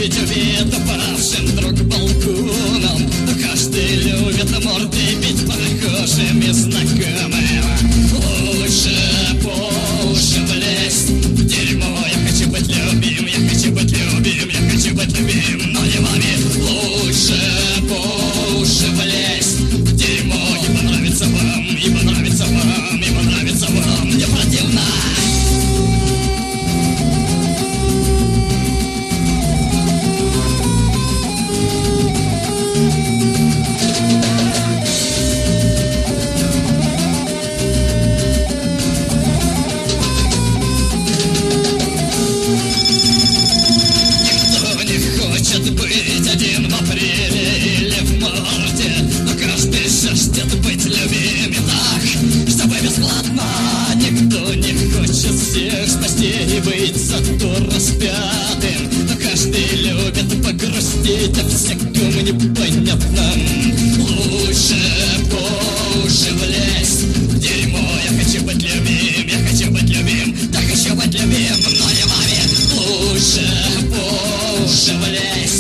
любит упавшим вдруг балконом. Каждый любит морды бить похожими знакомым. Лучше по уши влезть в дерьмо. Я хочу быть любим, я хочу быть любим, я хочу быть любим, но не вами. Лучше по уши влезть в дерьмо. Ибо нравится вам, ибо нравится вам, ибо нравится вам, не противно. Быть один в апреле или в марте, но каждый жаждет быть любим. И так, чтобы бесплатно, никто не хочет всех спасти и быть зато распятым. Но каждый любит погрустить о всяком непонятном. Лучше по уши влезть в дерьмо. Я хочу быть любим, я хочу быть любим, да хочу быть любим, но не вами. Лучше по уши влезть